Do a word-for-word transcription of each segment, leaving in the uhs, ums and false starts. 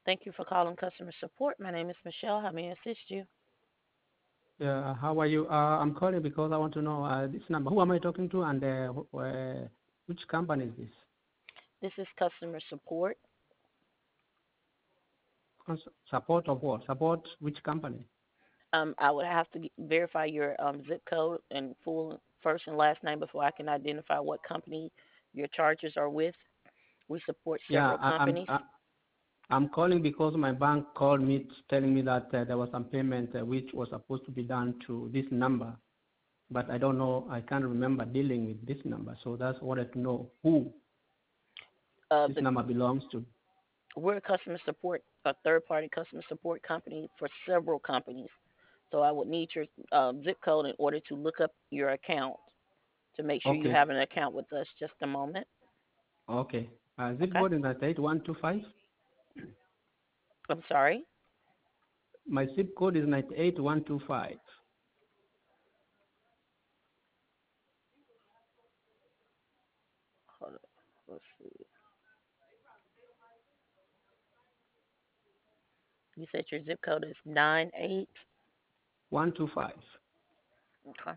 Thank you for calling customer support. My name is Michelle. How may I assist you? Yeah, how are you? Uh, I'm calling because I want to know uh, this number. Who am I talking to, and uh, wh- uh, which company is this? This is customer support. Cons- Support of what? Support which company? Um, I would have to g- verify your um, zip code and full first and last name before I can identify what company your charges are with. We support Yeah, several I, I'm companies. I, I'm calling because my bank called me t- telling me that uh, there was some payment uh, which was supposed to be done to this number, but I don't know. I can't remember dealing with this number, so that's wanted to know who Uh, this the, number belongs to. we're a customer support, a third-party customer support company for several companies. So I would need your um, zip code in order to look up your account to make sure you Okay, have an account with us. Just a moment. okay. Uh, zip Okay. code is nine eight one two five. I'm sorry. My zip code is nine eight one two five. Hold on. Let's see. You said your zip code is nine eight. one two five. Okay.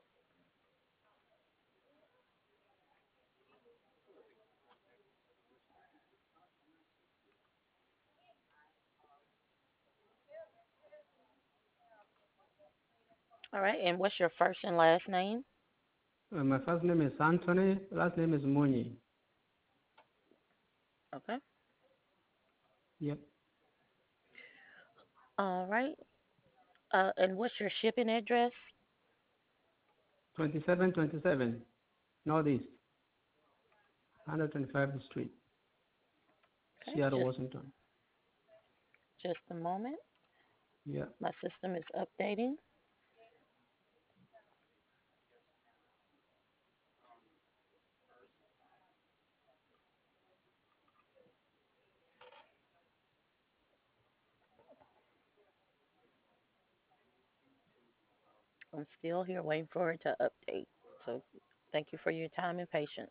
All right. And what's your first and last name? Uh, my first name is Anthony, last name is Muni. Okay. Yep. All right. Uh, and what's your shipping address? twenty-seven twenty-seven, Northeast, one hundred twenty-fifth Street, Okay. Seattle, Just Washington. just a moment. Yeah. My system is updating. I'm still here waiting for it to update. So thank you for your time and patience.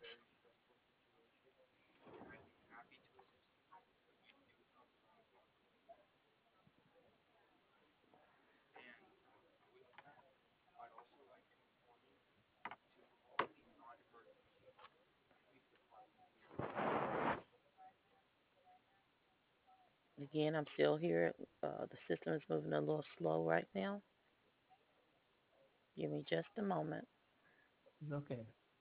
Again, I'm still here. Uh, the system is moving a little slow right now. Give me just a moment. It's okay.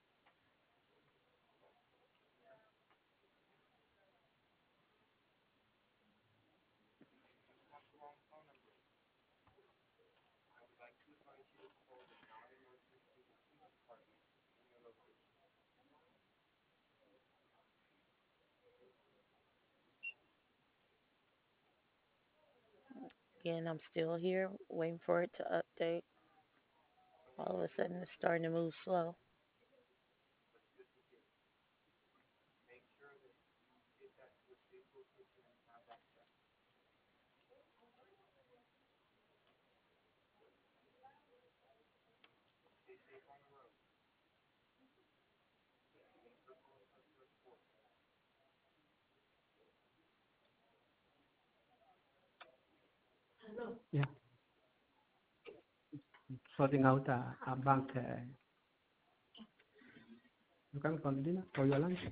Again, I'm still here waiting for it to update. All of a sudden, it's starting to move slow. Yeah. Sorting out a, a bank. Uh, you coming for dinner or your lunch?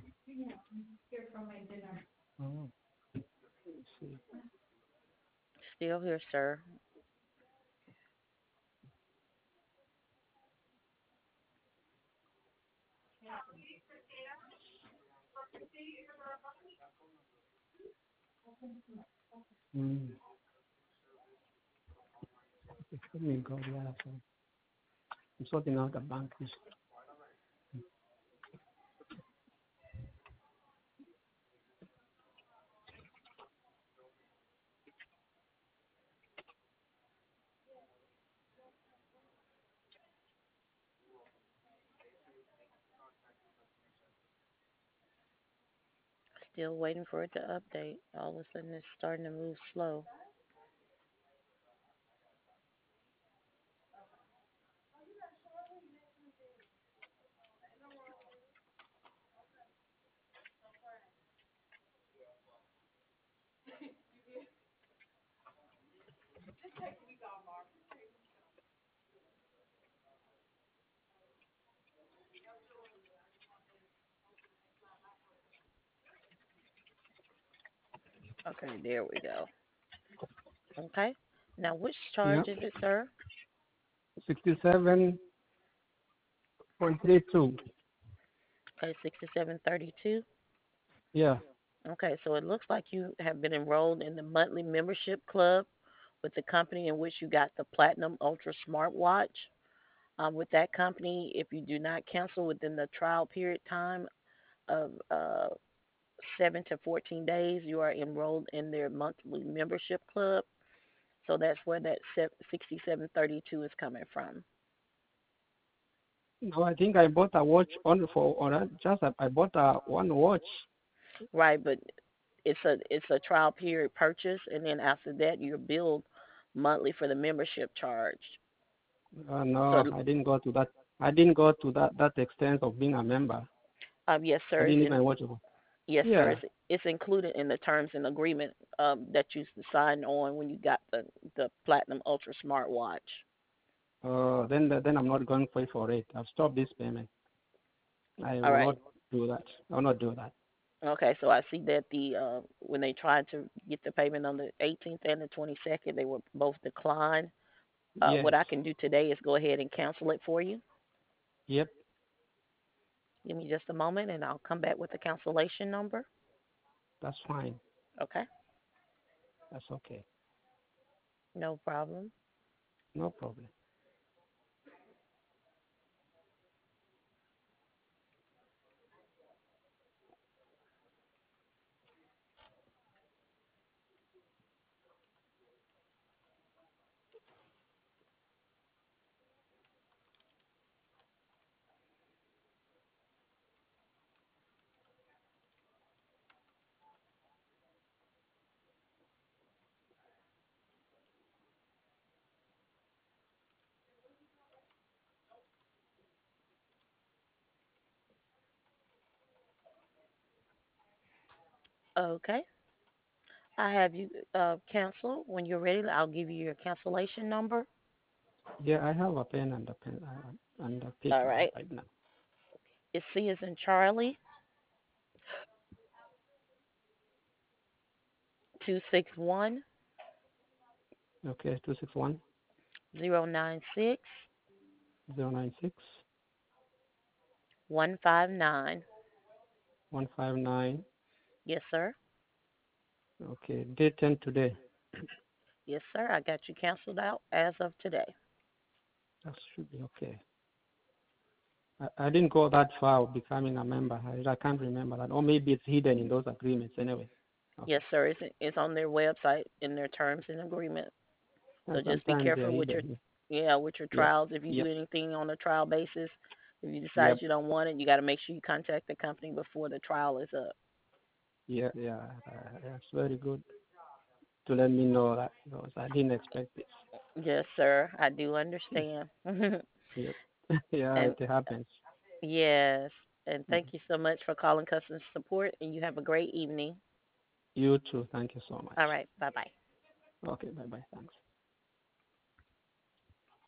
Oh, let's see. Still here, sir. Mm. It's coming, God, yeah, so I'm sorting out a bank. This Still waiting for it to update. All of a sudden, it's starting to move slow. Okay, there we go. Okay. Now, which Yeah. charge is it, sir? sixty-seven point three two. Okay, sixty-seven thirty-two. Yeah. Okay, so it looks like you have been enrolled in the monthly membership club with the company in which you got the Platinum Ultra smartwatch. Um, with that company, if you do not cancel within the trial period time of uh, seven to fourteen days, you are enrolled in their monthly membership club. So that's where that sixty-seven thirty-two is coming from. No, I think I bought a watch only for, or I just I bought a one watch. Right, but it's a it's a trial period purchase, and then after that you're billed monthly for the membership charge. Uh, So no, I didn't go to that. I didn't go to that that extent of being a member. um, yes, I sir, it's didn't in, even watch it. yes, sir, Yeah. it's it's included in the terms and agreement um, that you signed on when you got the the Platinum Ultra smartwatch. Uh, then then I'm not going to pay for it. I've stopped this payment. I All will right. not do that. I will not do that. Okay, so I see that the uh, when they tried to get the payment on the eighteenth and the twenty-second, they were both declined. Uh, what Yes. I can do today is go ahead and cancel it for you. Yep. Give me just a moment, and I'll come back with the cancellation number. That's fine. Okay, That's okay. no problem. No problem. Okay, I have you uh, cancel. When you're ready, I'll give you your cancellation number. Yeah, I have a pen and a pen uh, and a All paper right, right now. it's C as in Charlie, two six one Okay, two six one zero nine six zero nine six one five nine. one five nine. Yes, sir. Okay, date ten today. Yes, sir. I got you canceled out as of today. That should be okay. I, I didn't go that far of becoming a member. I, I can't remember that. Or maybe it's hidden in those agreements anyway. Yes, Okay. sir. It's it's on their website in their terms and agreement. So And just be sometimes they're careful with your hidden. yeah with your Yep. trials. If you do Yep. anything on a trial basis, if you decide Yep. you don't want it, you got to make sure you contact the company before the trial is up. Yeah. Yeah. Uh, that's very good to let me know that because I didn't expect this. Yes, sir. I do understand. Yep. Yeah, And it happens. yes, and Mhm. thank you so much for calling customer support. And you have a great evening. You too. Thank you so much. All right. Bye bye. Okay. Bye bye. Thanks.